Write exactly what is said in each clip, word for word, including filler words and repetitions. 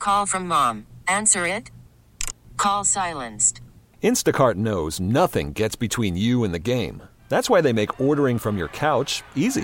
Call from mom. Answer it. Call silenced. Instacart knows nothing gets between you and the game. That's why they make ordering from your couch easy.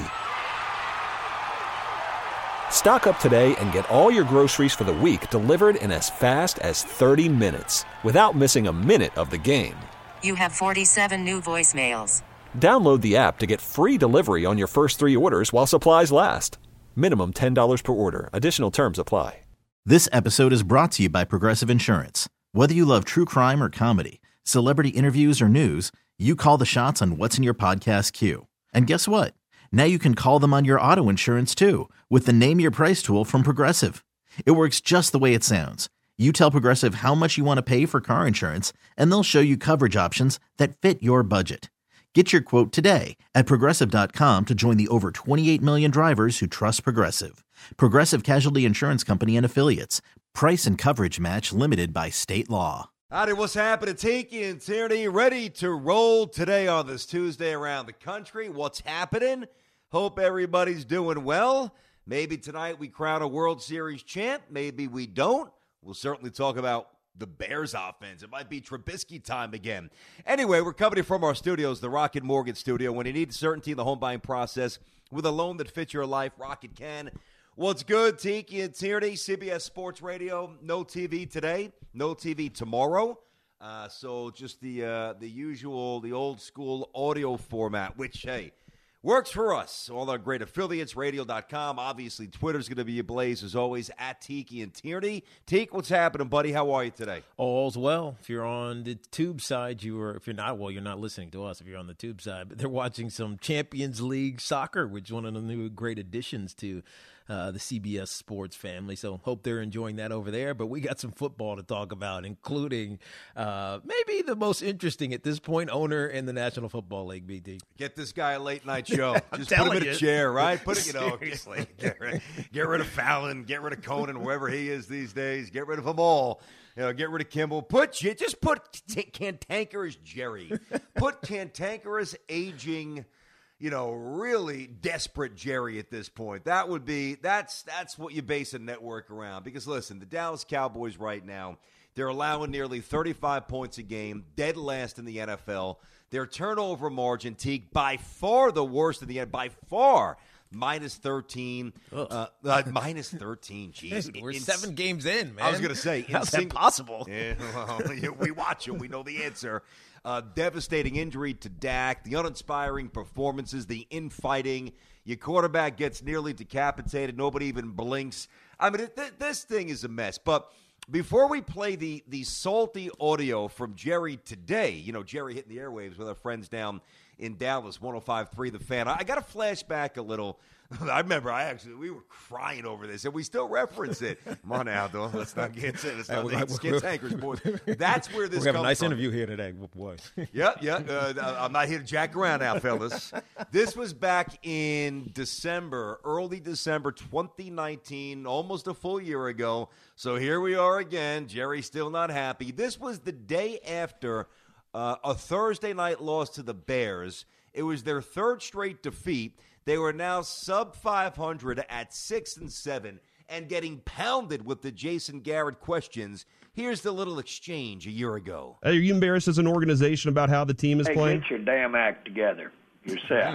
Stock up today and get all your groceries for the week delivered in as fast as thirty minutes without missing a minute of the game. You have forty-seven new voicemails. Download the app to get free delivery on your first three orders while supplies last. Minimum ten dollars per order. Additional terms apply. This episode is brought to you by Progressive Insurance. Whether you love true crime or comedy, celebrity interviews or news, you call the shots on what's in your podcast queue. And guess what? Now you can call them on your auto insurance too with the Name Your Price tool from Progressive. It works just the way it sounds. You tell Progressive how much you want to pay for car insurance, and they'll show you coverage options that fit your budget. Get your quote today at Progressive dot com to join the over twenty-eight million drivers who trust Progressive. Progressive Casualty Insurance Company and Affiliates. Price and coverage match limited by state law. Howdy, what's happening? Tiki and Tierney ready to roll today on this Tuesday around the country. What's happening? Hope everybody's doing well. Maybe tonight we crown a World Series champ. Maybe we don't. We'll certainly talk about the Bears offense. It might be Trubisky time again. Anyway, we're coming from our studios, the Rocket Mortgage Studio. When you need certainty in the home buying process with a loan that fits your life, Rocket can. What's good, Tiki and Tierney, C B S Sports Radio. No T V today, no T V tomorrow. Uh, so just the uh, the usual, the old school audio format, which, hey, works for us. All our great affiliates, radio dot com. Obviously, Twitter's going to be ablaze, as always, at Tiki and Tierney. Teak, what's happening, buddy? How are you today? All's well. If you're on the tube side, you were, if you're not, well, you're not listening to us if you're on the tube side, but they're watching some Champions League soccer, which is one of the new great additions to uh, the C B S Sports family. So hope they're enjoying that over there. But we got some football to talk about, including uh, maybe the most interesting at this point owner in the National Football League, B D. Get this guy a late night show. Just put him in a chair, right? Put it, you know, get, get, rid, get rid of Fallon, get rid of Conan, wherever he is these days. Get rid of them all. You know, get rid of Kimball. Put just put cantankerous Jerry. Put cantankerous, aging, you know, really desperate Jerry at this point. That would be that's that's what you base a network around. Because listen, the Dallas Cowboys right now, they're allowing nearly thirty-five points a game, dead last in the N F L. Their turnover margin, Teague, by far the worst in the end, by far, minus thirteen. Uh, uh, minus thirteen, jeez. We're in, seven games in, man. I was going to say. How's sing- that possible? Yeah, well, we watch them. We know the answer. Uh, devastating injury to Dak, the uninspiring performances, the infighting. Your quarterback gets nearly decapitated. Nobody even blinks. I mean, it, th- this thing is a mess. But before we play the the salty audio from Jerry today, you know, Jerry hitting the airwaves with our friends down in Dallas, one oh five point three The Fan. I, I got to flash back a little. I remember I actually, we were crying over this, and we still reference it. Come on now, though. Let's not get it. Let's not get skin tankers, boys. That's where this comes from. We have a nice from. interview here today, boys. yeah, yeah. Uh, I'm not here to jack around now, fellas. This was back in December, early December twenty nineteen, almost a full year ago. So here we are again. Jerry's still not happy. This was the day after uh, a Thursday night loss to the Bears. It was their third straight defeat. They were now sub five hundred at six and seven and getting pounded with the Jason Garrett questions. Here's the little exchange a year ago. Are you embarrassed as an organization about how the team is hey, playing? Get your damn act together yourself,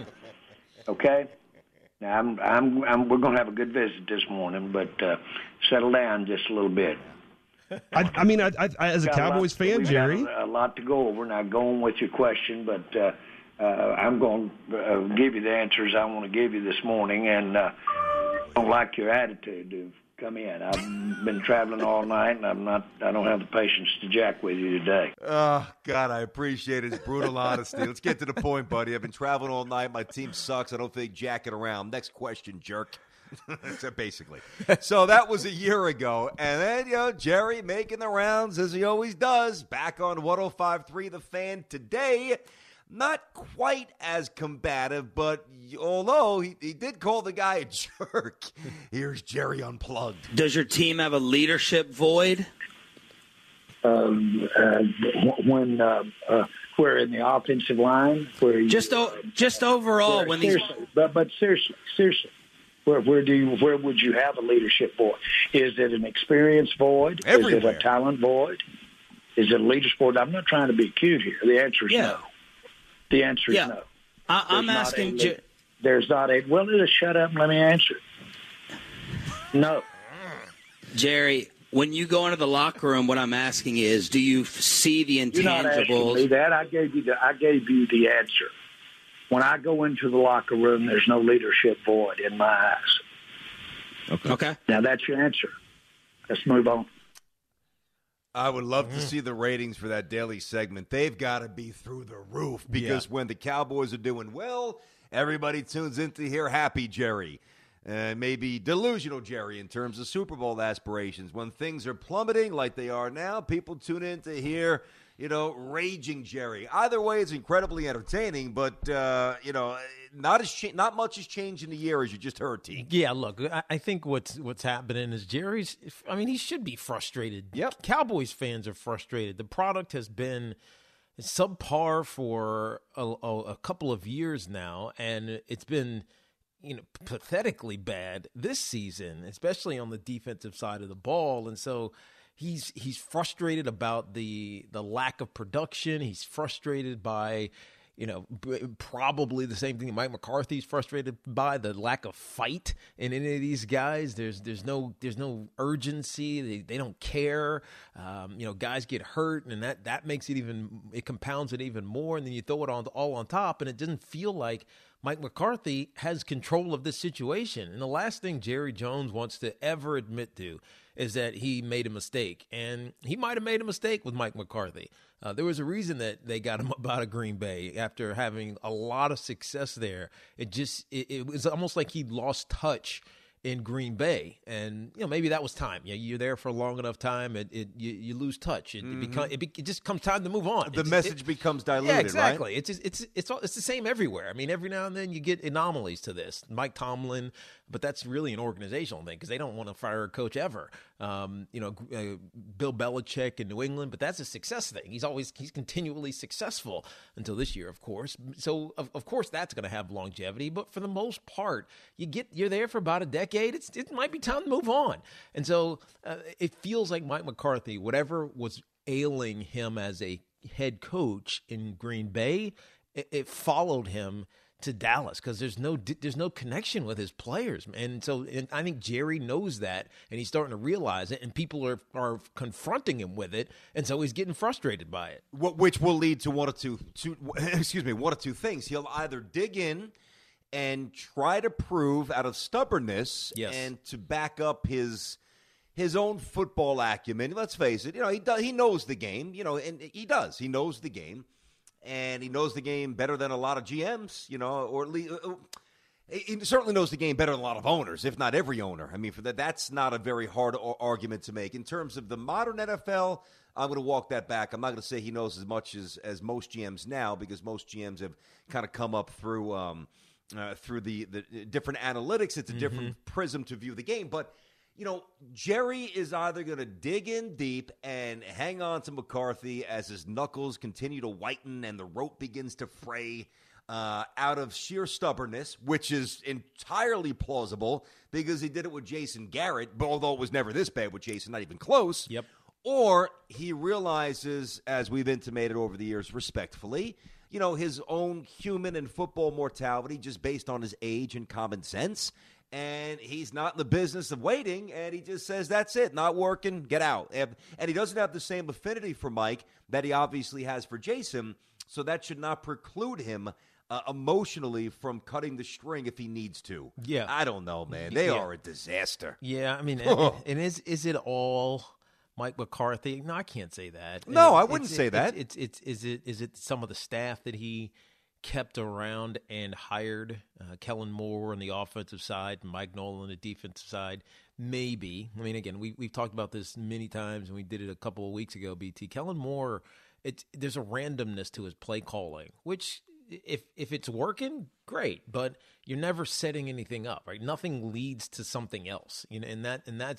okay? Now I'm, I'm, I'm we're going to have a good visit this morning, but uh, settle down just a little bit. I, I mean, I, I, as a Cowboys a lot, fan, Jerry, got a, a lot to go over. Now going with your question, but. Uh, Uh, I'm going to uh, give you the answers I want to give you this morning, and uh, I don't like your attitude to come in. I've been traveling all night, and I'm not. I don't have the patience to jack with you today. Oh, God, I appreciate his brutal honesty. Let's get to the point, buddy. I've been traveling all night. My team sucks. I don't think jacking around. Next question, jerk. So basically. So that was a year ago. And then, you know, Jerry making the rounds, as he always does, back on one oh five point three The Fan today. Not quite as combative, but although he, he did call the guy a jerk. Here's Jerry Unplugged. Does your team have a leadership void? Um, uh, when uh, uh, we're in the offensive line, where you, just o- just overall where, when seriously, these, but but seriously, seriously, Where where do you where would you have a leadership void? Is it an experience void? Everywhere. Is it a talent void? Is it a leadership void? I'm not trying to be cute here. The answer is Yeah. no. The answer is Yeah. no. I, I'm There's not asking. a- Jer- There's not a well. Just shut up and let me answer. No. Jerry, when you go into the locker room, what I'm asking is, do you f- see the You're not asking me intangibles? that. I gave you the I gave you the answer. When I go into the locker room, there's no leadership void in my eyes. Okay. Okay. Now that's your answer. Let's move on. I would love to see the ratings for that daily segment. They've got to be through the roof because Yeah. when the Cowboys are doing well, everybody tunes in to hear happy Jerry. Uh, maybe delusional Jerry in terms of Super Bowl aspirations. When things are plummeting like they are now, people tune in to hear, you know, raging Jerry. Either way, it's incredibly entertaining, but, uh, you know, not as cha- not much has changed in a year, as you just heard, T. Yeah, look, I, I think what's what's happening is Jerry's. I mean, he should be frustrated. Yep. Cowboys fans are frustrated. The product has been subpar for a, a, a couple of years now, and it's been, you know, pathetically bad this season, especially on the defensive side of the ball. And so he's he's frustrated about the the lack of production. He's frustrated by, you know, b- probably the same thing Mike McCarthy's frustrated by, the lack of fight in any of these guys. There's there's no there's no urgency. They they don't care. Um, you know, guys get hurt, and that that makes it even it compounds it even more. And then you throw it on all on top, and it doesn't feel like Mike McCarthy has control of this situation. And the last thing Jerry Jones wants to ever admit to is that he made a mistake. And he might have made a mistake with Mike McCarthy. Uh, there was a reason that they got him up out of Green Bay after having a lot of success there. It just, it, it was almost like he lost touch in Green Bay, and you know maybe that was time. Yeah, you're there for a long enough time, it, it you, you lose touch. It, Mm-hmm. it, become, it, be, it just comes time to move on. The It's- message it, becomes diluted, yeah, exactly. right? It's just, it's it's all, it's the same everywhere. I mean, every now and then you get anomalies to this. Mike Tomlin, but that's really an organizational thing because they don't want to fire a coach ever. Um, you know, uh, Bill Belichick in New England, but that's a success thing. He's always he's continually successful until this year, of course. So of, of course that's going to have longevity. But for the most part, you get you're there for about a decade. It's it might be time to move on. And so uh, it feels like Mike McCarthy, whatever was ailing him as a head coach in Green Bay, it, it followed him to Dallas because there's no there's no connection with his players, and so and I think Jerry knows that, and he's starting to realize it, and people are are confronting him with it, and so he's getting frustrated by it. Which will lead to one or two, two excuse me, one or two things. He'll either dig in and try to prove out of stubbornness, Yes. and to back up his his own football acumen. Let's face it, you know he does, he knows the game, you know, and he does. He knows the game. And he knows the game better than a lot of G Ms, you know, or at least uh, he certainly knows the game better than a lot of owners, if not every owner. I mean, for that, that's not a very hard a- argument to make. In terms of the modern N F L, I'm going to walk that back. I'm not going to say he knows as much as, as most G Ms now, because most G Ms have kind of come up through um, uh, through the, the different analytics. It's a different prism to view the game, but. You know, Jerry is either going to dig in deep and hang on to McCarthy as his knuckles continue to whiten and the rope begins to fray uh, out of sheer stubbornness, which is entirely plausible because he did it with Jason Garrett, but although it was never this bad with Jason, not even close. Yep. Or he realizes, as we've intimated over the years respectfully, you know, his own human and football mortality just based on his age and common sense. And he's not in the business of waiting, and he just says, that's it, not working, get out. And, and he doesn't have the same affinity for Mike that he obviously has for Jason, so that should not preclude him uh, emotionally from cutting the string if he needs to. Yeah. I don't know, man. They Yeah. are a disaster. Yeah, I mean, and, and is is it all Mike McCarthy? No, I can't say that. No, I It's- wouldn't it's- say it's, that. It's, it's it's is it is it some of the staff that he kept around and hired, uh, Kellen Moore on the offensive side, and Mike Nolan on the defensive side? Maybe. I mean, again, we we've talked about this many times, and we did it a couple of weeks ago. B T Kellen Moore, it's there's a randomness to his play calling, which if if it's working, great, but you're never setting anything up, right? Nothing leads to something else, you know, and that and that's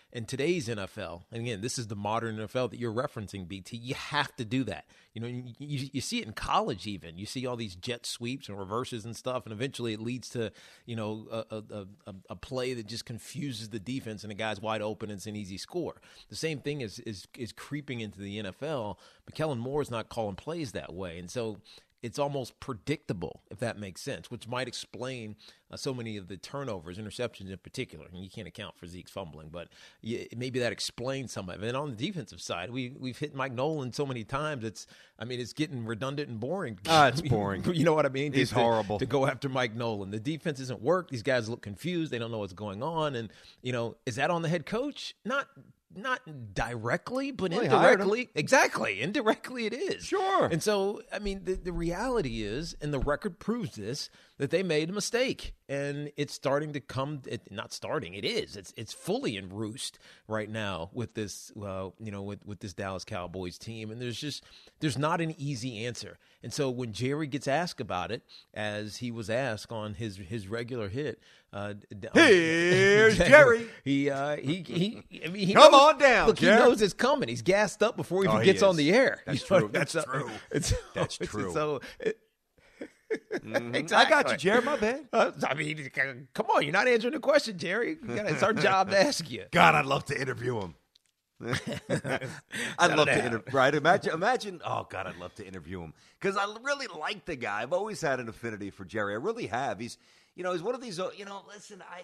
in today's N F L, and again, this is the modern N F L that you're referencing, B T, you have to do that. You know, you, you, you see it in college even. You see all these jet sweeps and reverses and stuff, and eventually it leads to, you know, a, a, a, a play that just confuses the defense and the guy's wide open and it's an easy score. The same thing is is, is creeping into the N F L, but Kellen Moore is not calling plays that way. And so it's almost predictable, if that makes sense, which might explain uh, so many of the turnovers, interceptions in particular. And you can't account for Zeke's fumbling, but yeah, maybe that explains some of it. And on the defensive side, we, we've hit Mike Nolan so many times. It's, I mean, it's getting redundant and boring. Ah, it's boring. You know what I mean? He's to, horrible. To go after Mike Nolan. The defense isn't work. These guys look confused. They don't know what's going on. And, you know, is that on the head coach? Not Not directly, but well, indirectly. Exactly. Indirectly it is. Sure. And so, I mean, the, the reality is, and the record proves this, that they made a mistake. And it's starting to come, it, not starting, it is. It's it's fully in roost right now with this, uh, you know, with, with this Dallas Cowboys team. And there's just, there's not an easy answer. And so when Jerry gets asked about it, as he was asked on his his regular hit, uh, here's Jerry. He, uh, he, he, I mean, he Come knows, on down, look, Jerry. he knows it's coming. He's gassed up before he even Oh, he gets is. on the air. That's You know, true. That's it's, true. It's, That's it's, true. So, it, Mm-hmm. exactly. I got you, Jerry. My bad. Uh, I mean, come on. You're not answering the question, Jerry. You gotta, it's our job to ask you. God, I'd love to interview him. I'd love to interview. Right? Imagine, imagine. Oh God, I'd love to interview him because I really like the guy. I've always had an affinity for Jerry. I really have. He's, you know, he's one of these. You know, listen, I,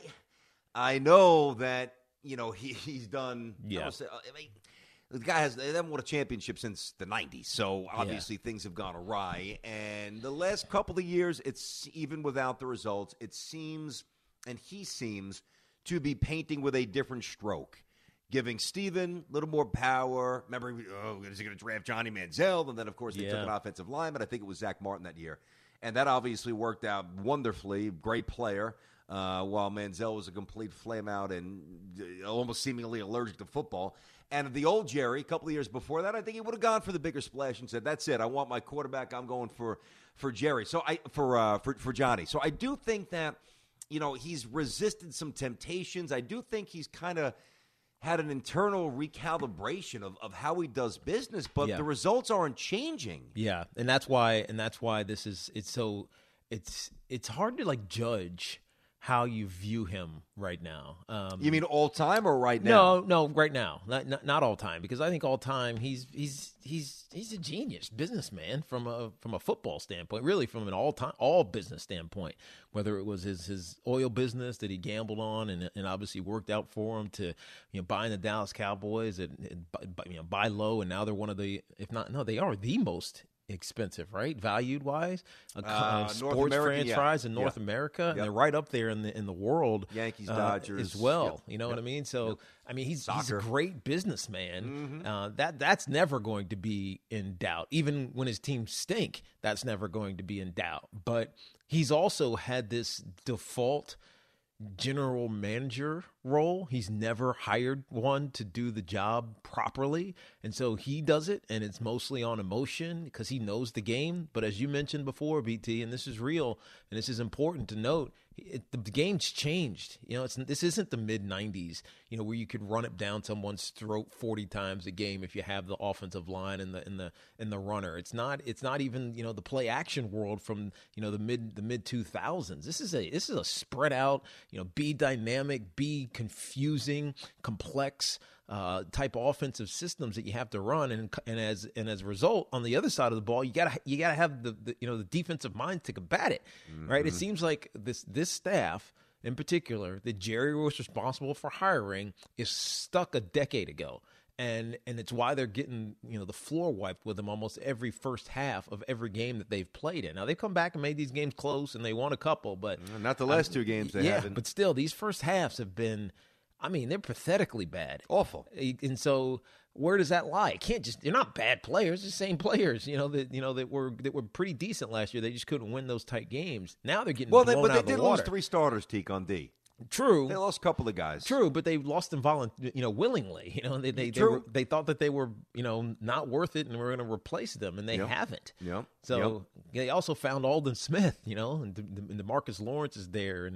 I know that you know he he's done. Yeah. I, say, I mean, the guy has they haven't won a championship since the nineties, so obviously yeah. things have gone awry. And the last couple of years, it's even without the results, it seems, and he seems to be painting with a different stroke. Giving Steven a little more power. Remember, oh, is he going to draft Johnny Manziel? And then, of course, they yeah. took an offensive lineman. I think it was Zach Martin that year. And that obviously worked out wonderfully. Great player. Uh, while Manziel was a complete flame-out and almost seemingly allergic to football. And the old Jerry, a couple of years before that, I think he would have gone for the bigger splash and said, that's it. I want my quarterback. I'm going for for Jerry. So I for uh, for for Johnny. So I do think that, you know, he's resisted some temptations. I do think he's kind of had an internal recalibration of, of how he does business, but yeah. the results aren't changing. Yeah, and that's why and that's why this is it's so it's it's hard to like judge how you view him right now. Um, you mean all time or right now? No, no, right now, not, not not all time, because I think all time he's he's he's he's a genius businessman from a from a football standpoint, really from an all time all business standpoint. Whether it was his his oil business that he gambled on and and obviously worked out for him, to you know buying the Dallas Cowboys and, and you know buy low, and now they're one of the, if not no, they are the most expensive, right? Valued wise, a uh, sports franchise yeah. in North yeah. America, yep. and they're right up there in the in the world. Yankees, uh, Dodgers as well. Yep. You know yep. what I mean? So yep. I mean, he's Soccer. he's a great businessman. Mm-hmm. Uh, that that's never going to be in doubt. Even when his teams stink, that's never going to be in doubt. But he's also had this default general manager role. He's never hired one to do the job properly. And so he does it, and it's mostly on emotion because he knows the game. But as you mentioned before, B T, and this is real, and this is important to note, it, the, the game's changed. You know, it's this isn't the mid nineties, you know, where you could run it down someone's throat forty times a game if you have the offensive line and the and the and the runner. It's not it's not even, you know, the play action world from, you know, the mid the mid two thousands. This is a this is a spread out, you know, be dynamic, be confusing, complex uh, type offensive systems that you have to run, and and as and as a result, on the other side of the ball, you gotta you gotta have the, the you know the defensive mind to combat it, mm-hmm. right? It seems like this this staff in particular that Jerry was responsible for hiring is stuck a decade ago. And and it's why they're getting, you know, the floor wiped with them almost every first half of every game that they've played in. Now, they've come back and made these games close, and they won a couple. But not the last um, two games they yeah, haven't. but still, these first halves have been, I mean, they're pathetically bad. Awful. And so where does that lie? It can't just, they're not bad players. They're the same players, you know, that you know that were that were pretty decent last year. They just couldn't win those tight games. Now they're getting well, blown they, but out they of the did water. lose three starters, Teak, on D. True. They lost a couple of guys. True, but they lost them volun- you know, willingly. You know, they they they, were, they thought that they were, you know, not worth it and were going to replace them, and they yep. haven't. Yep. So yep. they also found Aldon Smith, you know, and, De- and DeMarcus Lawrence is there, and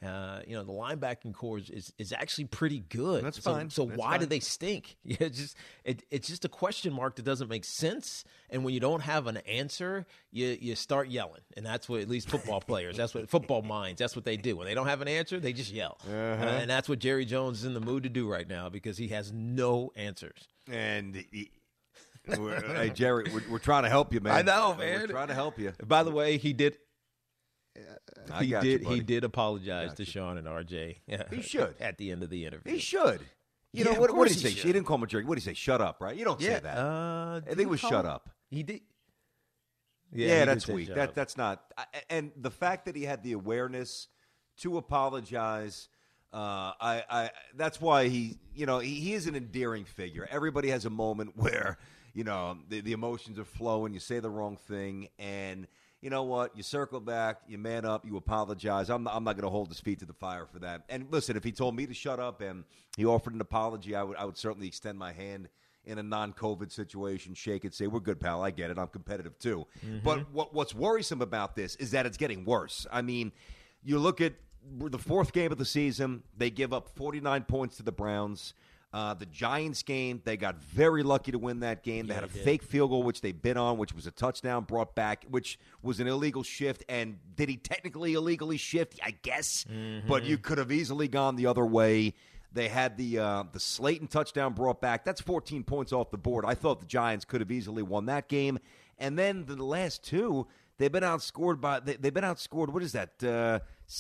Uh, you know, the linebacking core is, is, is actually pretty good. That's so, fine. So That's why fine. do they stink? Yeah, it's just it, it's just a question mark that doesn't make sense. And when you don't have an answer, you you start yelling, and that's what at least football players, that's what football minds, that's what they do. When they don't have an answer, they just yell, uh-huh. uh, and that's what Jerry Jones is in the mood to do right now because he has no answers. And he, we're, hey Jerry, we're, we're trying to help you, man. I know, man. We're trying to help you. By the way, he did. I he got did. you, buddy. he did apologize Got to you. Sean and R J. He should at the end of the interview. He should. You Yeah, know of what? What course did he he say? should. She didn't call him a jerk. What did he say? Shut up, right? You don't yeah, say that. Uh, I did think he it was call shut him? up. He did. Yeah, he did that's say weak. shut That up. that's not. I- And the fact that he had the awareness to apologize, uh, I, I that's why he, you know, he, he is an endearing figure. Everybody has a moment where, you know, the, the emotions are flowing. You say the wrong thing, and you know what? You circle back, you man up, you apologize. I'm not, I'm not going to hold his feet to the fire for that. And listen, if he told me to shut up and he offered an apology, I would I would certainly extend my hand in a non-COVID situation, shake it, say, we're good, pal. I get it. I'm competitive, too. Mm-hmm. But what, what's worrisome about this is that it's getting worse. I mean, you look at the fourth game of the season, they give up forty-nine points to the Browns. Uh, the Giants game, they got very lucky to win that game. They Yeah, had a they did. fake field goal, which they bid on, which was a touchdown brought back, which was an illegal shift. And did he technically illegally shift? I guess. Mm-hmm. But you could have easily gone the other way. They had the uh, the Slayton touchdown brought back. That's fourteen points off the board. I thought the Giants could have easily won that game. And then the last two, they've been outscored by they, they've been outscored. What is that? Uh,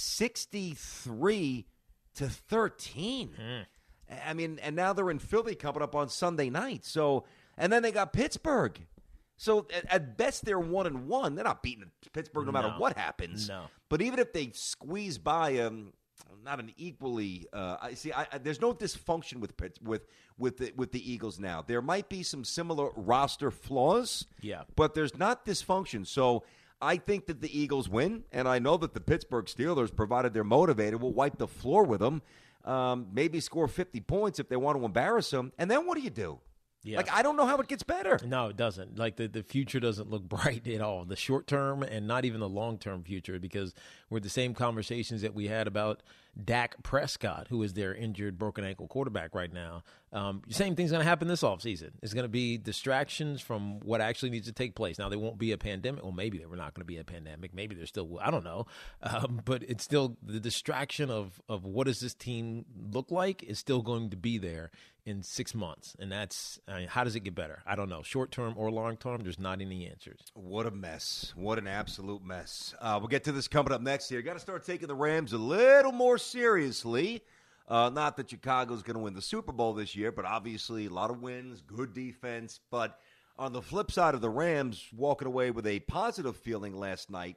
sixty-three to thirteen. Mm. I mean, and now they're in Philly coming up on Sunday night. So, and then they got Pittsburgh. So at, at best they're one and one. They're not beating Pittsburgh no, matter No. what happens. No. But even if they squeeze by um, not an equally, uh, I see. I, I, there's no dysfunction with Pitts- with with the, with the Eagles now. There might be some similar roster flaws. Yeah. But there's not dysfunction. So I think that the Eagles win, and I know that the Pittsburgh Steelers, provided they're motivated, will wipe the floor with them. Um, maybe score fifty points if they want to embarrass them. And then what do you do? Yeah. Like, I don't know how it gets better. No, it doesn't. Like, the, the future doesn't look bright at all. The short term and not even the long term future, because we're the same conversations that we had about Dak Prescott, who is their injured, broken ankle quarterback right now. Um, same thing's going to happen this offseason. It's going to be distractions from what actually needs to take place. Now, there won't be a pandemic. Well, maybe there were not going to be a pandemic. Maybe there still will. I don't know. Um, but it's still the distraction of, of what does this team look like is still going to be there in six months. And that's, I mean, how does it get better? I don't know. Short term or long term, there's not any answers. What a mess. What an absolute mess. Uh, we'll get to this coming up next here. Got to start taking the Rams a little more seriously. Uh, not that Chicago's going to win the Super Bowl this year, but obviously a lot of wins, good defense. But on the flip side of the Rams walking away with a positive feeling last night,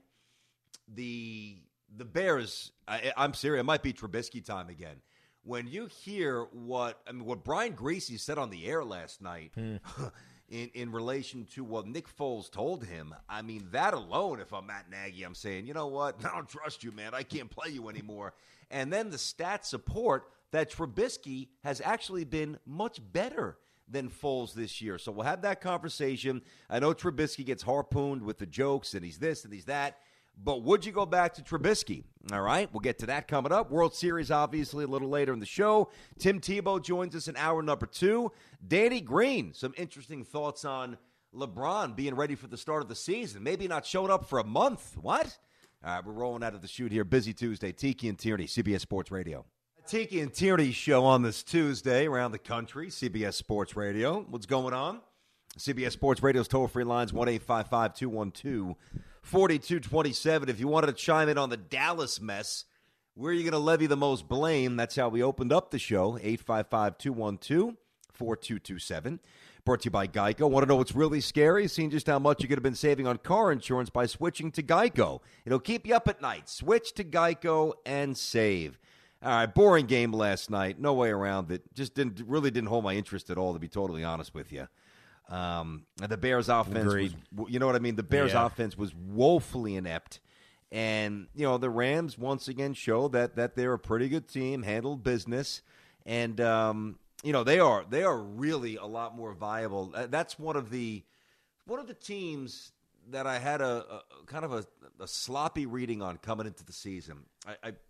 the the Bears, I, I'm serious, it might be Trubisky time again. When you hear what I mean, what Brian Griese said on the air last night in, in relation to what Nick Foles told him, I mean, that alone, if I'm Matt Nagy, I'm saying, you know what? I don't trust you, man. I can't play you anymore. And then the stats support that Trubisky has actually been much better than Foles this year. So we'll have that conversation. I know Trubisky gets harpooned with the jokes and he's this and he's that. But would you go back to Trubisky? All right, we'll get to that coming up. World Series, obviously, a little later in the show. Tim Tebow joins us in hour number two. Danny Green, some interesting thoughts on LeBron being ready for the start of the season. Maybe not showing up for a month. What? All right, we're rolling out of the chute here. Busy Tuesday. Tiki and Tierney, C B S Sports Radio. Tiki and Tierney show on this Tuesday around the country, C B S Sports Radio. What's going on? C B S Sports Radio's toll-free lines, one eight five five, two one two, four two two seven. If you wanted to chime in on the Dallas mess, where are you going to levy the most blame? That's how we opened up the show, eight five five, two one two, four two two seven. Brought to you by Geico. Want to know what's really scary? Seeing just how much you could have been saving on car insurance by switching to Geico. It'll keep you up at night. Switch to Geico and save. All right, boring game last night. No way around it. Just didn't really didn't hold my interest at all, to be totally honest with you. Um, the Bears' offense was, you know what I mean? The Bears' Yeah. offense was woefully inept. And, you know, the Rams once again show that that they're a pretty good team, handled business. And, um, you know, they are they are really a lot more viable. Uh, That's one of the one of the teams that I had a, a kind of a, a sloppy reading on coming into the season. I, I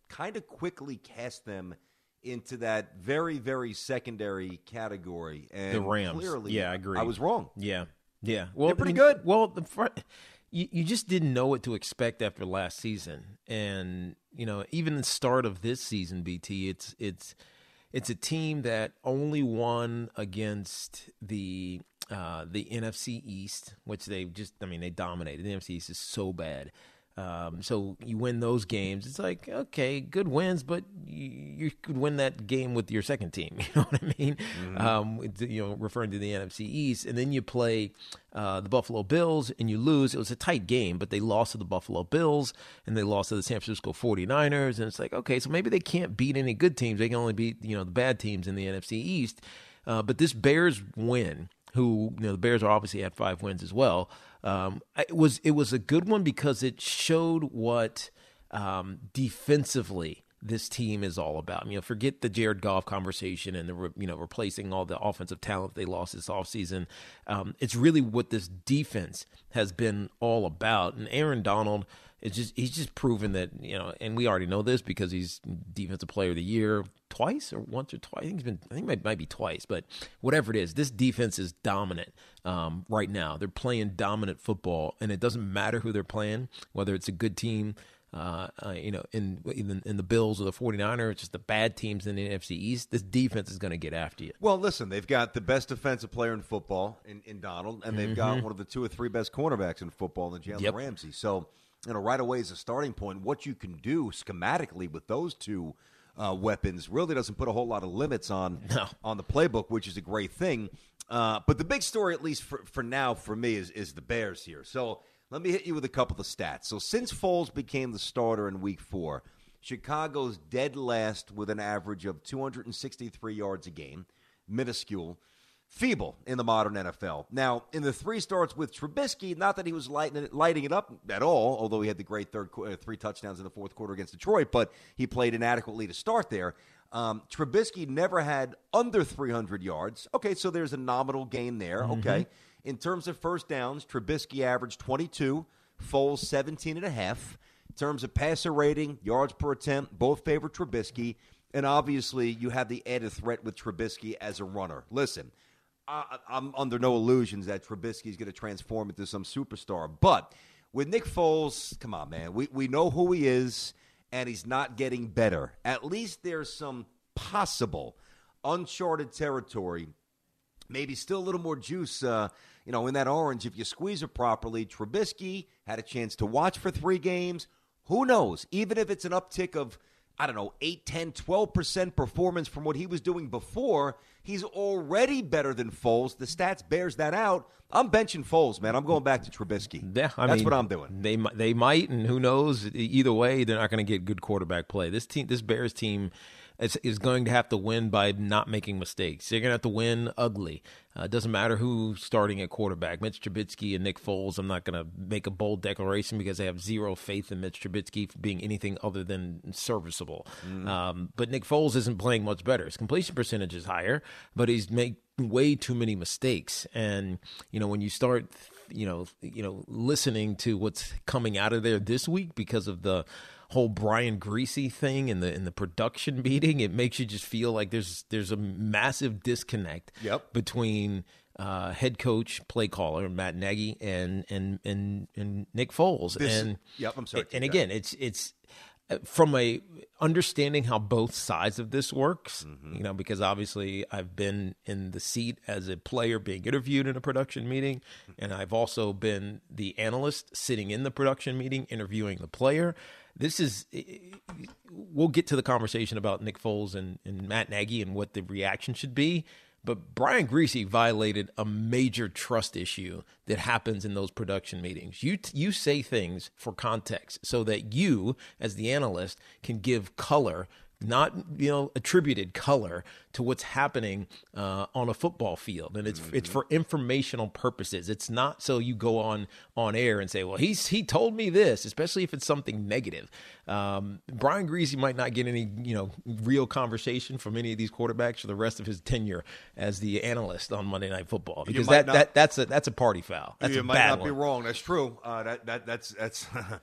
kind of quickly cast them into that very, very secondary category. And the Rams. Clearly, yeah, I agree. I was wrong. Yeah, yeah. Well, They're pretty I mean, good. Well, the front, you, you just didn't know what to expect after last season. And, you know, even the start of this season, B T, it's it's it's a team that only won against the uh, the N F C East, which they just, I mean, they dominated. The N F C East is so bad. Um, so you win those games. It's like, okay, good wins, but you, you could win that game with your second team. You know what I mean? Mm-hmm. Um, you know, referring to the N F C East. And then you play uh, the Buffalo Bills and you lose. It was a tight game, but they lost to the Buffalo Bills and they lost to the San Francisco forty-niners. And it's like, okay, so maybe they can't beat any good teams. They can only beat, you know, the bad teams in the N F C East. Uh, but this Bears win, who, you know, the Bears are obviously had five wins as well. Um, it was it was a good one because it showed what um, defensively this team is all about. You know, forget the Jared Goff conversation and the re, you know replacing all the offensive talent they lost this offseason. Um, it's really what this defense has been all about. And Aaron Donald is just he's just proven that, you know, and we already know this because he's Defensive Player of the Year twice or once or twice. I think he's been I think it might be twice, but whatever it is, this defense is dominant um, right now. They're playing dominant football, and it doesn't matter who they're playing, whether it's a good team, uh, uh, you know, in, in in the Bills or the forty-niners, just the bad teams in the N F C East. This defense is going to get after you. Well, listen, they've got the best defensive player in football in, in Donald, and they've mm-hmm. got one of the two or three best cornerbacks in football in Jalen yep. Ramsey. So, you know, right away as a starting point, what you can do schematically with those two uh, weapons really doesn't put a whole lot of limits on no. on the playbook, which is a great thing. Uh, but the big story, at least for, for now, for me, is, is the Bears here. So let me hit you with a couple of stats. So since Foles became the starter in week four, Chicago's dead last with an average of two hundred sixty-three yards a game, minuscule, feeble in the modern N F L. Now, in the three starts with Trubisky, not that he was lighting it, lighting it up at all, although he had the great third uh, three touchdowns in the fourth quarter against Detroit, but he played inadequately to start there. Um, Trubisky never had under three hundred yards. Okay, so there's a nominal gain there. Mm-hmm. Okay. In terms of first downs, Trubisky averaged twenty-two, Foles seventeen and a half. In terms of passer rating, yards per attempt, both favor Trubisky. And obviously, you have the added threat with Trubisky as a runner. Listen, I, I'm under no illusions that Trubisky is going to transform into some superstar. But with Nick Foles, come on, man. We, we know who he is, and he's not getting better. At least there's some possible uncharted territory. Maybe still a little more juice, uh, you know, in that orange if you squeeze it properly. Trubisky had a chance to watch for three games. Who knows? Even if it's an uptick of, I don't know, eight, ten, twelve percent performance from what he was doing before, he's already better than Foles. The stats bears that out. I'm benching Foles, man. I'm going back to Trubisky. Yeah, I That's mean, what I'm doing. They they might, and who knows? Either way, they're not going to get good quarterback play. This team, this Bears team, is, is going to have to win by not making mistakes. They're going to have to win ugly. Uh, it doesn't matter who's starting at quarterback. Mitch Trubisky and Nick Foles, I'm not going to make a bold declaration because I have zero faith in Mitch Trubisky being anything other than serviceable. Mm. Um, but Nick Foles isn't playing much better. His completion percentage is higher, but he's made way too many mistakes. And, you know, when you start, you know, you know, listening to what's coming out of there this week because of the whole Brian Griese thing in the in the production meeting, it makes you just feel like there's there's a massive disconnect yep. between uh, head coach, play caller Matt Nagy and and and, and Nick Foles. This, and yep, I'm sorry. And again, it's it's from a understanding how both sides of this works, mm-hmm. you know, because obviously I've been in the seat as a player being interviewed in a production meeting, and I've also been the analyst sitting in the production meeting interviewing the player. This is, we'll get to the conversation about Nick Foles and, and Matt Nagy and what the reaction should be. But Brian Griese violated a major trust issue that happens in those production meetings. You you say things for context so that you, as the analyst, can give color, not you know attributed color to what's happening uh, on a football field, and it's mm-hmm. it's for informational purposes. It's not so you go on on air and say, "Well, he's he told me this," especially if it's something negative. Um, Brian Griese might not get any you know real conversation from any of these quarterbacks for the rest of his tenure as the analyst on Monday Night Football, because that, not, that that's a that's a party foul. That's you a might bad not one. be wrong. That's true. Uh, that that that's that's.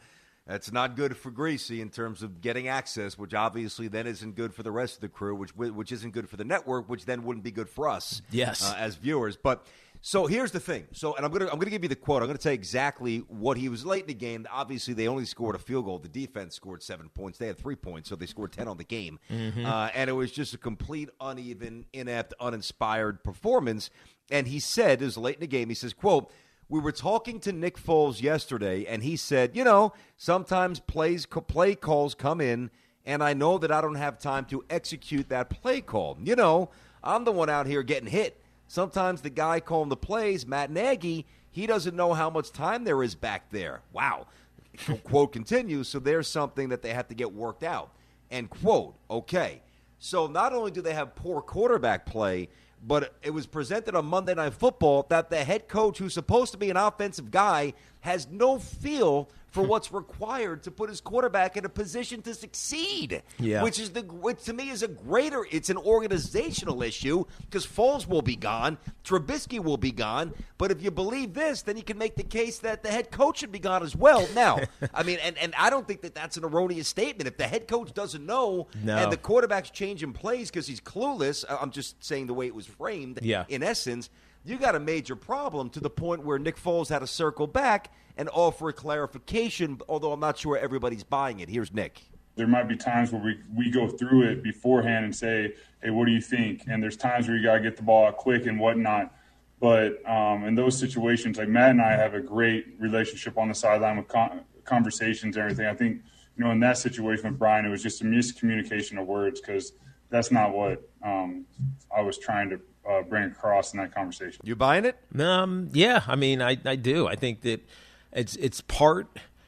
That's not good for Greasy in terms of getting access, which obviously then isn't good for the rest of the crew, which which isn't good for the network, which then wouldn't be good for us yes. uh, as viewers. But so here's the thing. So, and I'm gonna I'm gonna give you the quote. I'm gonna tell you exactly what he was late in the game. Obviously, they only scored a field goal. The defense scored seven points. They had three points, so they scored ten on the game. Mm-hmm. Uh, and it was just a complete, uneven, inept, uninspired performance. And he said, it was late in the game. He says, "quote." We were talking to Nick Foles yesterday, and he said, you know, sometimes plays play calls come in, and I know that I don't have time to execute that play call. You know, I'm the one out here getting hit. Sometimes the guy calling the plays, Matt Nagy, he doesn't know how much time there is back there. Wow. Quote continues, so there's something that they have to get worked out. And quote, okay. So not only do they have poor quarterback play, but it was presented on Monday Night Football that the head coach, who's supposed to be an offensive guy, has no feel for what's required to put his quarterback in a position to succeed. Yeah. Which is the which to me is a greater. It's an organizational issue because Foles will be gone, Trubisky will be gone. But if you believe this, then you can make the case that the head coach should be gone as well. Now, I mean, and, and I don't think that that's an erroneous statement. If the head coach doesn't know no. and the quarterback's changing plays because he's clueless, I'm just saying the way it was framed. Yeah. In essence, you got a major problem to the point where Nick Foles had to circle back and offer a clarification, although I'm not sure everybody's buying it. Here's Nick. There might be times where we, we go through it beforehand and say, hey, what do you think? And there's times where you got to get the ball out quick and whatnot. But um, in those situations, like Matt and I have a great relationship on the sideline with con- conversations and everything. I think, you know, in that situation with Brian, it was just a miscommunication of words because that's not what um, I was trying to uh, bring across in that conversation. You buying it? Um, yeah, I mean, I, I do. I think that it's it's part.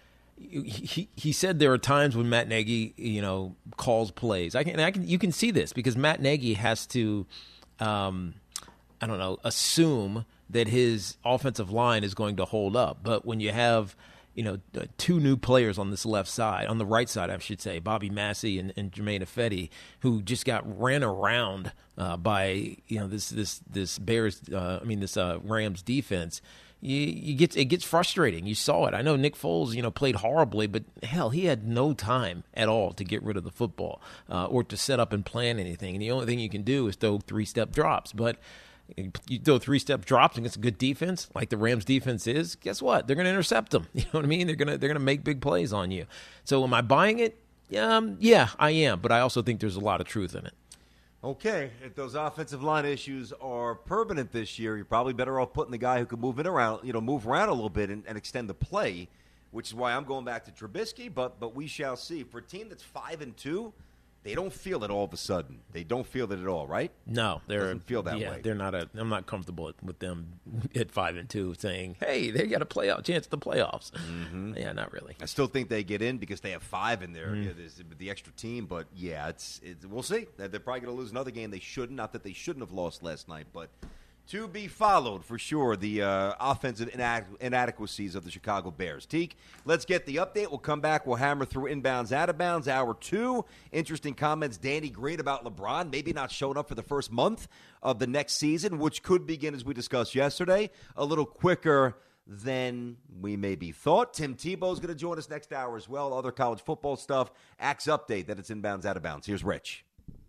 He he said there are times when Matt Nagy, you know, calls plays. I can I can you can see this because Matt Nagy has to, um, I don't know, assume that his offensive line is going to hold up. But when you have, you know, two new players on this left side, on the right side, I should say, Bobby Massey and, and Jermaine Ifedi, who just got ran around uh, by, you know, this this this Bears, uh, I mean, this uh, Rams defense. You, you get it gets frustrating. You saw it. I know Nick Foles, you know, played horribly, but hell, he had no time at all to get rid of the football uh, or to set up and plan anything. And the only thing you can do is throw three-step drops. But you throw three-step drops against a good defense, like the Rams' defense is. Guess what? They're going to intercept them. You know what I mean? They're going to they're going to make big plays on you. So, am I buying it? Um, yeah, I am. But I also think there's a lot of truth in it. Okay, if those offensive line issues are permanent this year, you're probably better off putting the guy who can move it around, you know, move around a little bit and, and extend the play, which is why I'm going back to Trubisky. But but we shall see. For a team that's five and two, they don't feel it all of a sudden. They don't feel it at all, right? No, they doesn't feel that yeah, way. They're not. A, I'm not comfortable with them at five and two saying, "Hey, they got a playoff chance at the playoffs." Mm-hmm. Yeah, not really. I still think they get in because they have five in there. Mm-hmm. Yeah, there's the extra team, but yeah, it's, it's we'll see. They're probably going to lose another game they shouldn't. Not that they shouldn't have lost last night, but to be followed for sure. The uh, offensive inadequ- inadequacies of the Chicago Bears. Teak, let's get the update. We'll come back. We'll hammer through inbounds, out of bounds. Hour two. Interesting comments. Danny Green about LeBron maybe not showing up for the first month of the next season, which could begin, as we discussed yesterday, a little quicker than we maybe thought. Tim Tebow's going to join us next hour as well. Other college football stuff. Axe update that it's inbounds, out of bounds. Here's Rich.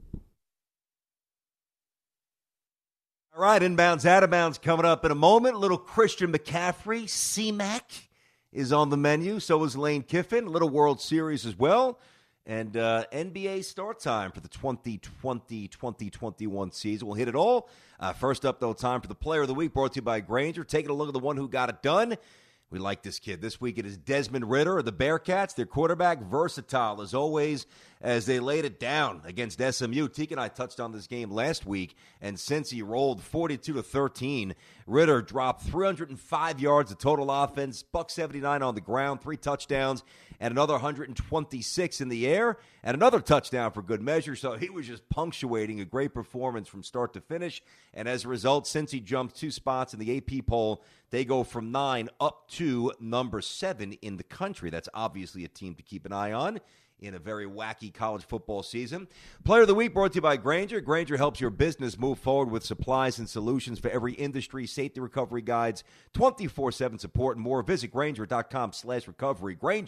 All right, inbounds, out of bounds coming up in a moment. Little Christian McCaffrey, C-Mac, is on the menu. So is Lane Kiffin. Little World Series as well. And uh, N B A start time for the twenty twenty twenty twenty-one season. We'll hit it all. Uh, first up, though, time for the Player of the Week, brought to you by Grainger. Taking a look at the one who got it done. We like this kid. This week it is Desmond Ridder of the Bearcats. Their quarterback, versatile as always, as they laid it down against S M U. Teak and I touched on this game last week, and since he rolled forty-two to thirteen, Ridder dropped three hundred five yards of total offense, buck seventy-nine on the ground, three touchdowns, and another one hundred twenty-six in the air, and another touchdown for good measure. So he was just punctuating a great performance from start to finish. And as a result, since he jumped two spots in the A P poll, they go from nine up to number seven in the country. That's obviously a team to keep an eye on in a very wacky college football season. Player of the Week brought to you by Grainger. Grainger helps your business move forward with supplies and solutions for every industry, safety recovery guides, twenty-four seven support, and more. Visit Grainger.com slash recovery. Grainger,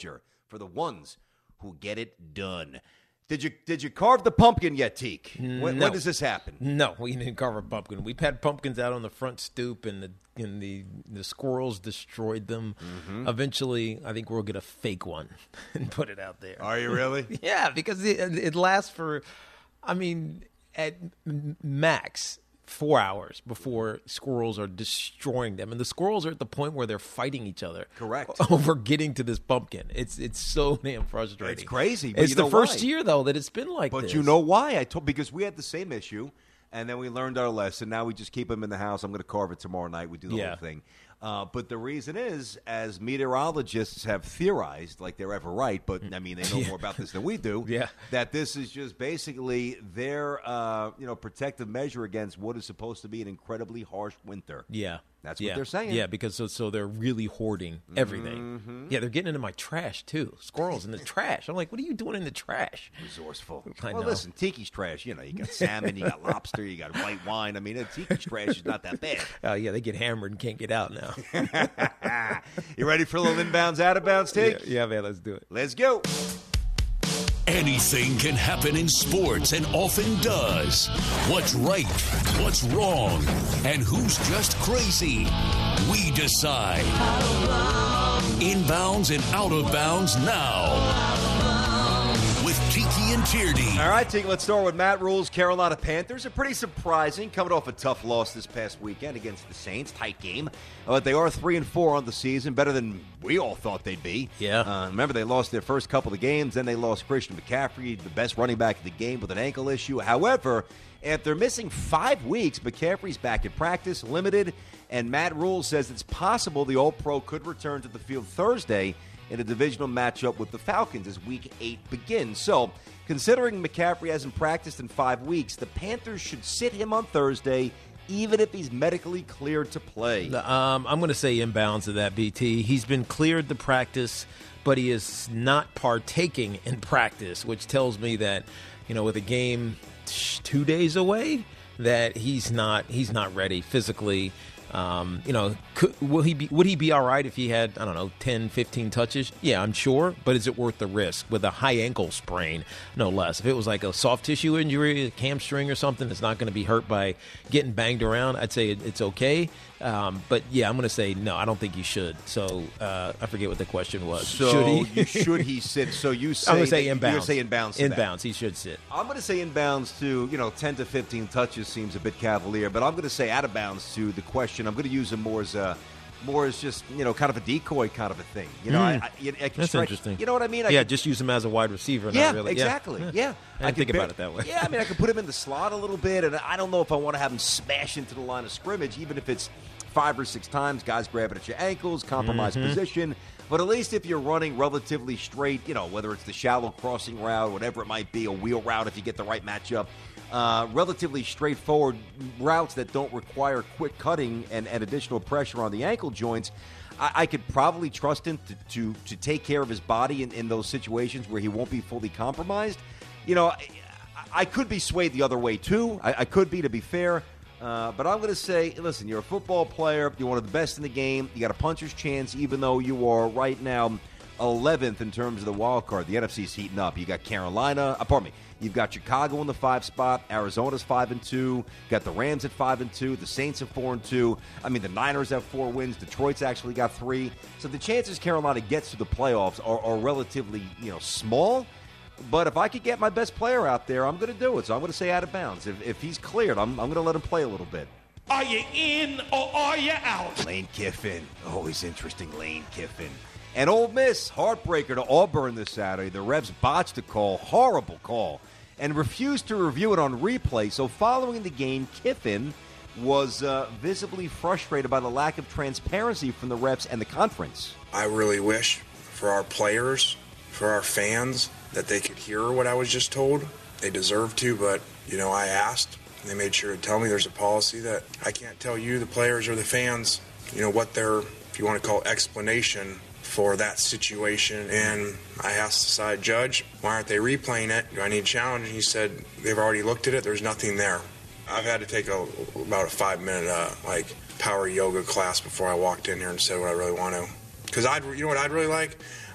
for the ones who get it done. Did you did you carve the pumpkin yet, Teak? When, no. when does this happen? No, we didn't carve a pumpkin. We've had pumpkins out on the front stoop, and the and the, the squirrels destroyed them. Mm-hmm. Eventually, I think we'll get a fake one and put it out there. Are you really? Yeah, because it, it lasts for, I mean, at max four hours before squirrels are destroying them. And the squirrels are at the point where they're fighting each other. Correct. Over getting to this pumpkin. It's it's so damn frustrating. It's crazy. But it's you the know first why? year, though, that it's been like but this. But you know why? I told Because we had the same issue, and then we learned our lesson. Now we just keep them in the house. I'm going to carve it tomorrow night. We do the yeah. whole thing. Uh, but the reason is, as meteorologists have theorized, like they're ever right, but I mean, they know yeah. more about this than we do, yeah. that this is just basically their uh, you know, protective measure against what is supposed to be an incredibly harsh winter. Yeah. That's yeah. what they're saying. Yeah, because so, so they're really hoarding everything. Mm-hmm. Yeah, they're getting into my trash, too. Squirrels in the trash. I'm like, what are you doing in the trash? Resourceful. I well, know. listen, Tiki's trash. You know, you got salmon, you got lobster, you got white wine. I mean, Tiki's trash is not that bad. Oh, uh, yeah, they get hammered and can't get out now. You ready for a little inbounds, out of bounds, Tiki? Yeah, yeah, man, let's do it. Let's go. Anything can happen in sports and often does. What's right, what's wrong, and who's just crazy? We decide. Inbounds and out of bounds now. With Tiki and Tierney. All right, Tiki, let's start with Matt Rule's Carolina Panthers. Are pretty surprising, coming off a tough loss this past weekend against the Saints. Tight game. But they are three and four on the season, better than we all thought they'd be. Yeah. Uh, remember, they lost their first couple of games, then they lost Christian McCaffrey, the best running back of the game, with an ankle issue. However, after missing five weeks, McCaffrey's back in practice, limited, and Matt Rule says it's possible the All-Pro could return to the field Thursday in a divisional matchup with the Falcons as Week eight begins. So, considering McCaffrey hasn't practiced in five weeks, the Panthers should sit him on Thursday, even if he's medically cleared to play. Um, I'm going to say inbounds to that, B T. He's been cleared to practice, but he is not partaking in practice, which tells me that, you know, with a game two days away, that he's not he's not ready physically. Um, you know, could, will he be? Would he be all right if he had, I don't know, ten, fifteen touches? Yeah, I'm sure. But is it worth the risk with a high ankle sprain? No less. If it was like a soft tissue injury, a hamstring or something that's not going to be hurt by getting banged around, I'd say it, it's okay. Um, but yeah, I'm going to say no. I don't think he should. So uh, I forget what the question was. So should he? you, should he sit? So you say I'm going to say that, inbounds. You're going to say inbounds. To inbounds. That. He should sit. I'm going to say inbounds to, you know, ten to fifteen touches seems a bit cavalier, but I'm going to say out of bounds to the question. I'm going to use him more as a, more as just, you know, kind of a decoy kind of a thing. You know, Mm. I, I, I can That's stretch, interesting. You know what I mean? I yeah, could, just use him as a wide receiver. yeah, not really. exactly. Yeah, yeah. I didn't think could about it that way. Yeah, I mean, I could put him in the slot a little bit, and I don't know if I want to have him smash into the line of scrimmage, even if it's five or six times, guys grabbing at your ankles, compromised Mm-hmm. position. But at least if you're running relatively straight, you know, whether it's the shallow crossing route, whatever it might be, a wheel route if you get the right matchup, uh, relatively straightforward routes that don't require quick cutting and, and additional pressure on the ankle joints, I, I could probably trust him to, to, to take care of his body in, in those situations where he won't be fully compromised. You know, I, I could be swayed the other way, too. I, I could be, to be fair. Uh, but I'm going to say, listen, you're a football player. You're one of the best in the game. You got a puncher's chance, even though you are right now eleventh in terms of the wild card. The N F C's heating up. You got Carolina. Uh, pardon me. You've got Chicago in the five spot. Arizona's five and two. You got the Rams at five and two. The Saints at four and two. I mean, the Niners have four wins. Detroit's actually got three. So the chances Carolina gets to the playoffs are, are relatively, you know, small. But if I could get my best player out there, I'm going to do it. So I'm going to say out of bounds. If, if he's cleared, I'm, I'm going to let him play a little bit. Are you in or are you out? Lane Kiffin. Always interesting, Lane Kiffin. And Ole Miss, heartbreaker to Auburn this Saturday. The Revs botched a call, horrible call, and refused to review it on replay. So following the game, Kiffin was uh, visibly frustrated by the lack of transparency from the refs and the conference. I really wish for our players, for our fans, that they could hear what I was just told. They deserve to, but, you know, I asked. They made sure to tell me there's a policy that I can't tell you, the players or the fans, you know, what their, if you want to call it, explanation for that situation. And I asked the side judge, why aren't they replaying it? Do I need a challenge? And he said, they've already looked at it. There's nothing there. I've had to take a, about a five-minute, uh, like, power yoga class before I walked in here and said what I really want to. Because I'd, you know what I'd really like?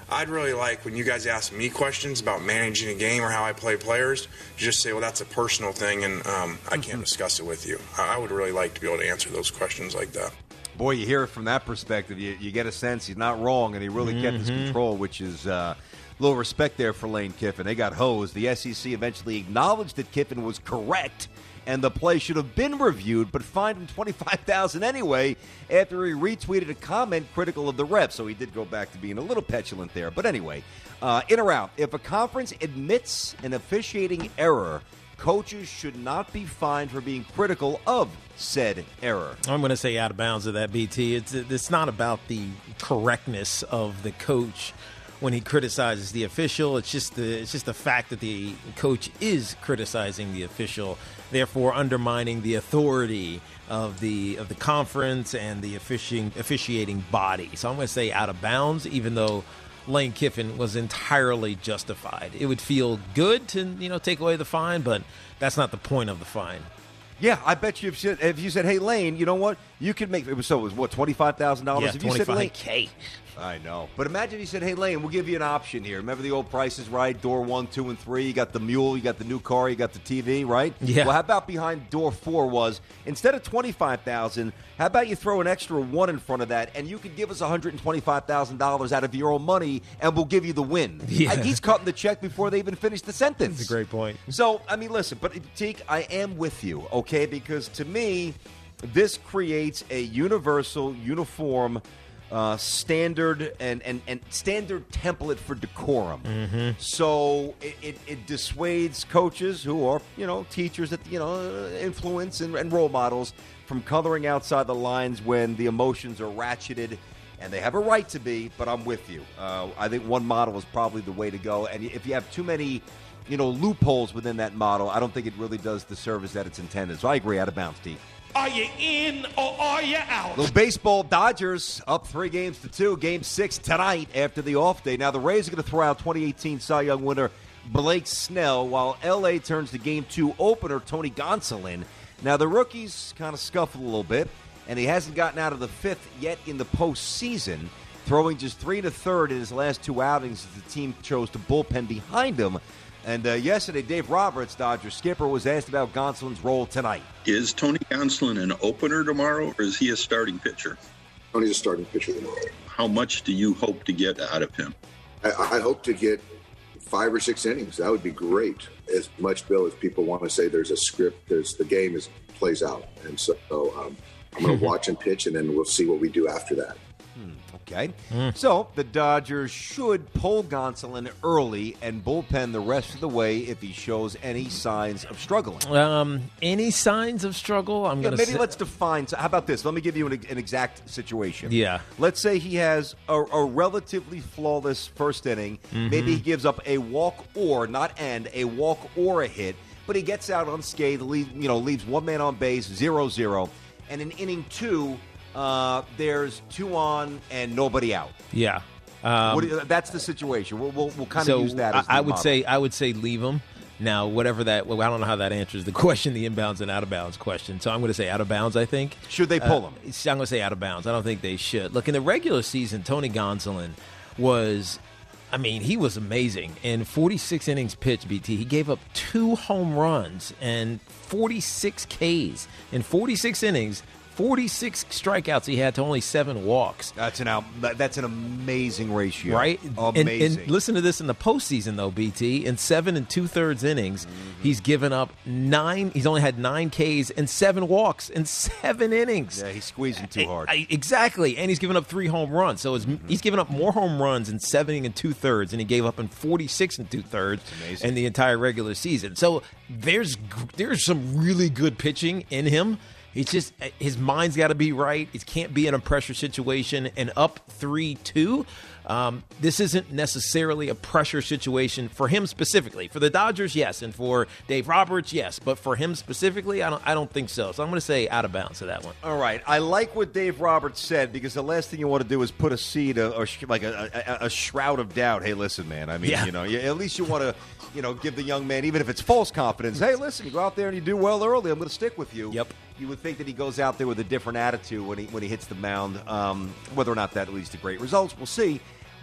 I'd really like when you guys ask me questions about managing a game or how I play players, just say, well, that's a personal thing, and um, I can't discuss it with you. I would really like to be able to answer those questions like that. Boy, you hear it from that perspective. You, you get a sense he's not wrong, and he really mm-hmm. kept his control, which is uh, a little respect there for Lane Kiffin. They got hosed. The S E C eventually acknowledged that Kiffin was correct, and the play should have been reviewed, but fined him twenty-five thousand dollars anyway after he retweeted a comment critical of the ref. So he did go back to being a little petulant there. But anyway, uh, in or out, if a conference admits an officiating error, coaches should not be fined for being critical of said error. I'm going to say out of bounds of that, B T. It's, it's not about the correctness of the coach when he criticizes the official. It's just the it's just the fact that the coach is criticizing the official, therefore undermining the authority of the of the conference and the officiating officiating body. So I'm going to say out of bounds, even though Lane Kiffin was entirely justified. It would feel good to, you know, take away the fine, but that's not the point of the fine. Yeah, I bet you if you, if you said, hey, Lane, you know what? You could make – it was so it was, what, twenty-five thousand dollars? Yeah, twenty-five K. I know. But imagine he said, hey, Lane, we'll give you an option here. Remember the old Price is Right, door one, two, and three? You got the mule, you got the new car, you got the T V, right? Yeah. Well, how about behind door four was, instead of twenty-five thousand dollars, how about you throw an extra one in front of that, and you could give us one hundred twenty-five thousand dollars out of your own money, and we'll give you the win. Yeah. I, he's cutting the check before they even finish the sentence. That's a great point. So, I mean, listen, but Teak, I am with you, okay? Because to me, this creates a universal, uniform, uh, standard and, and, and standard template for decorum. Mm-hmm. So it, it, it dissuades coaches who are, you know, teachers that, you know, influence and, and role models from coloring outside the lines when the emotions are ratcheted. And they have a right to be, but I'm with you. Uh, I think one model is probably the way to go. And if you have too many, you know, loopholes within that model, I don't think it really does the service that it's intended. So I agree, out of bounds, T. Are you in or are you out? Little baseball, Dodgers up three games to two. Game six tonight after the off day. Now the Rays are going to throw out twenty eighteen Cy Young winner Blake Snell, while L A turns to game two opener Tony Gonsolin. Now the rookies kind of scuffled a little bit, and he hasn't gotten out of the fifth yet in the postseason, throwing just three and a third in his last two outings as the team chose to bullpen behind him. And uh, yesterday, Dave Roberts, Dodgers skipper, was asked about Gonsolin's role tonight. Is Tony Gonsolin an opener tomorrow, or is he a starting pitcher? Tony's a starting pitcher tomorrow. How much do you hope to get out of him? I, I hope to get five or six innings. That would be great. As much, Bill, as people want to say there's a script, there's the game is plays out. And so um, I'm going to watch and pitch, and then we'll see what we do after that. Hmm, okay. Mm. So the Dodgers should pull Gonsolin early and bullpen the rest of the way if he shows any signs of struggling. Um, any signs of struggle? I'm yeah, going to maybe say- let's define. How about this? Let me give you an, an exact situation. Yeah. Let's say he has a, a relatively flawless first inning. Mm-hmm. Maybe he gives up a walk or, not and, a walk or a hit, but he gets out unscathed, leave, you know, leaves one man on base, zero zero. And in inning two, uh, there's two on and nobody out. Yeah. Um, what do you, that's the situation. We'll, we'll, we'll kind so of use that as the I, I would model. say I would say leave him. Now, whatever that, well, I don't know how that answers the question, the inbounds and out of bounds question. So I'm going to say out of bounds, I think. Should they pull uh, him? I'm going to say out of bounds. I don't think they should. Look, in the regular season, Tony Gonsolin was, I mean, he was amazing. In forty-six innings pitched, B T, he gave up two home runs and forty-six Ks. In forty-six innings, forty-six strikeouts he had to only seven walks. That's an out, that's an amazing ratio. Right? Amazing. And, and listen to this in the postseason, though, B T. In seven and two-thirds innings, mm-hmm. he's given up nine. He's only had nine Ks and seven walks in seven innings. Yeah, he's squeezing too hard. I, I, exactly. And he's given up three home runs. So it's, mm-hmm. he's given up more home runs in seven and two-thirds than he gave up in forty-six and two-thirds in the entire regular season. So there's there's some really good pitching in him. It's just his mind's got to be right. It can't be in a pressure situation. And up three two, um, this isn't necessarily a pressure situation for him specifically. For the Dodgers, yes. And for Dave Roberts, yes. But for him specifically, I don't I don't think so. So I'm going to say out of bounds to that one. All right. I like what Dave Roberts said, because the last thing you want to do is put a seed or, or like a, a, a shroud of doubt. Hey, listen, man. I mean, Yeah. you know, you, at least you want to, you know, give the young man, even if it's false confidence, hey, listen, you go out there and you do well early, I'm going to stick with you. Yep. You would think that he goes out there with a different attitude when he when he hits the mound. Um, whether or not that leads to great results, we'll see.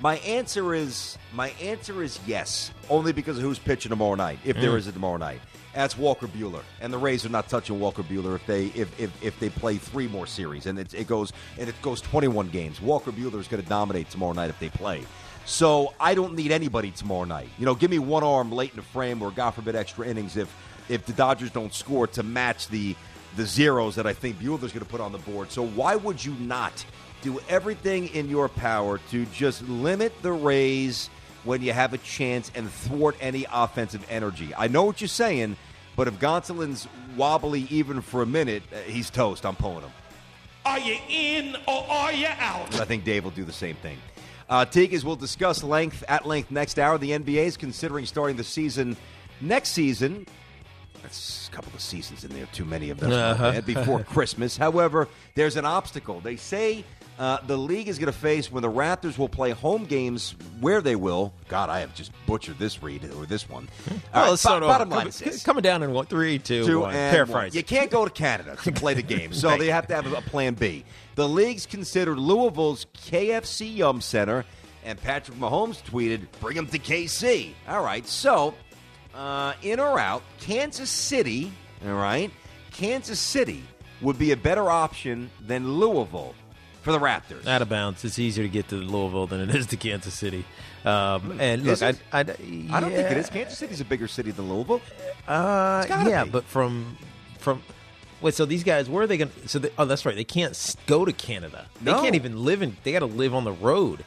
My answer is my answer is yes, only because of who's pitching tomorrow night, if there Mm. is a tomorrow night. That's Walker Buehler, and the Rays are not touching Walker Buehler if they if if, if they play three more series, and it, it goes and it goes twenty-one games. Walker Buehler is going to dominate tomorrow night if they play. So I don't need anybody tomorrow night. You know, give me one arm late in the frame, or God forbid extra innings if if the Dodgers don't score to match the the zeros that I think Buehler's going to put on the board. So why would you not do everything in your power to just limit the Rays when you have a chance and thwart any offensive energy? I know what you're saying, but if Gonsolin's wobbly even for a minute, uh, he's toast. I'm pulling him. Are you in or are you out? And I think Dave will do the same thing. Uh, Tigers will discuss length at length next hour. The N B A is considering starting the season next season. That's a couple of seasons in there, too many of them, Uh-huh. before Christmas. However, there's an obstacle. They say uh, the league is going to face when the Raptors will play home games where they will. God, I have just butchered this read or this one. All Well, right, let's bo- start bottom over. line is this. Coming down in one, three, two, Two one. and Paraphrase. one. You can't go to Canada to play the game, so they have to have a plan B. The league's considered Louisville's K F C Yum Center, and Patrick Mahomes tweeted, bring him to K C. All right, so uh, in or out, Kansas City, all right, Kansas City would be a better option than Louisville for the Raptors. Out of bounds. It's easier to get to Louisville than it is to Kansas City. Um, and look, Is it? I, I, I don't think it is. Kansas City's a bigger city than Louisville. Uh, It's gotta yeah, be. but from from wait, so these guys, where are they going? to So they, oh, that's right. They can't s- go to Canada. They No. can't even live in. They got to live on the road.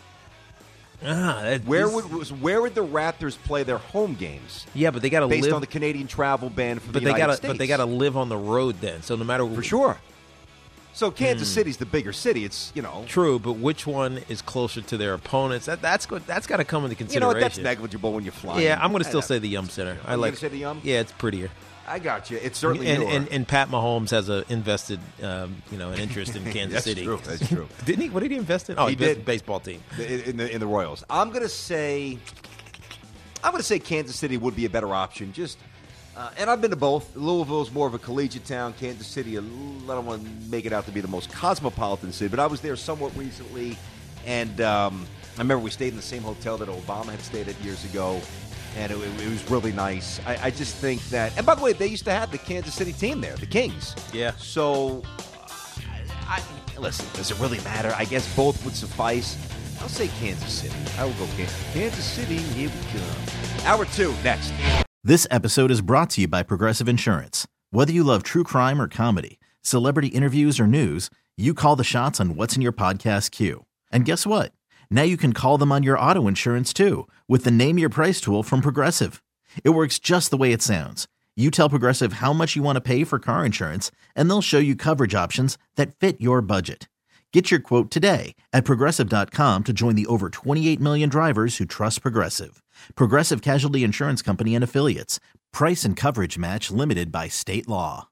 Ah, that, Where this- would where would the Raptors play their home games? Yeah, but they got to based live on the Canadian travel ban for But the they United got to. States. But they got to live on the road then. So no matter for sure. So Kansas Hmm. City's the bigger city. It's you know True, but which one is closer to their opponents? That that's good. That's got to come into you know consideration. what, that's negligible when you fly. Yeah, I'm going to I still know. say the Yum Center. I you like gonna say the Yum? Yeah, it's prettier. I got you. It's certainly and, newer. and and Pat Mahomes has a invested, um, you know, an interest in Kansas That's City. true. That's true. Didn't he? What did he invest in? Oh, He he, invested did. in baseball team. in, in the in the Royals. I'm going to say I'm going to say Kansas City would be a better option. Just uh, and I've been to both. Louisville's more of a collegiate town. Kansas City, a little- I don't want to make it out to be the most cosmopolitan city, but I was there somewhat recently, and um, I remember we stayed in the same hotel that Obama had stayed at years ago, and it, it was really nice. I, I just think that, and by the way, they used to have the Kansas City team there, the Kings. Yeah. So, I, I listen. Does it really matter? I guess both would suffice. I'll say Kansas City. I will go Kansas. Kansas City. Here we come. Hour two next. This episode is brought to you by Progressive Insurance. Whether you love true crime or comedy, celebrity interviews or news, you call the shots on what's in your podcast queue. And guess what? Now you can call them on your auto insurance too with the Name Your Price tool from Progressive. It works just the way it sounds. You tell Progressive how much you want to pay for car insurance, and they'll show you coverage options that fit your budget. Get your quote today at Progressive dot com to join the over twenty-eight million drivers who trust Progressive. Progressive Casualty Insurance Company and Affiliates. Price and coverage match limited by state law.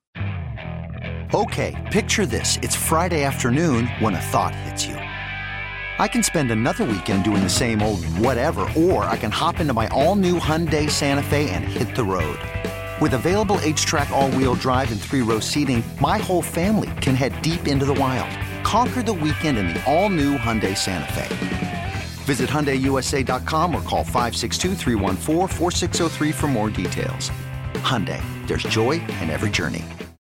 Okay, picture this. It's Friday afternoon when a thought hits you. I can spend another weekend doing the same old whatever, or I can hop into my all-new Hyundai Santa Fe and hit the road. With available H-Track all-wheel drive and three-row seating, my whole family can head deep into the wild. Conquer the weekend in the all-new Hyundai Santa Fe. Visit Hyundai U S A dot com or call five six two, three one four, four six zero three for more details. Hyundai, there's joy in every journey.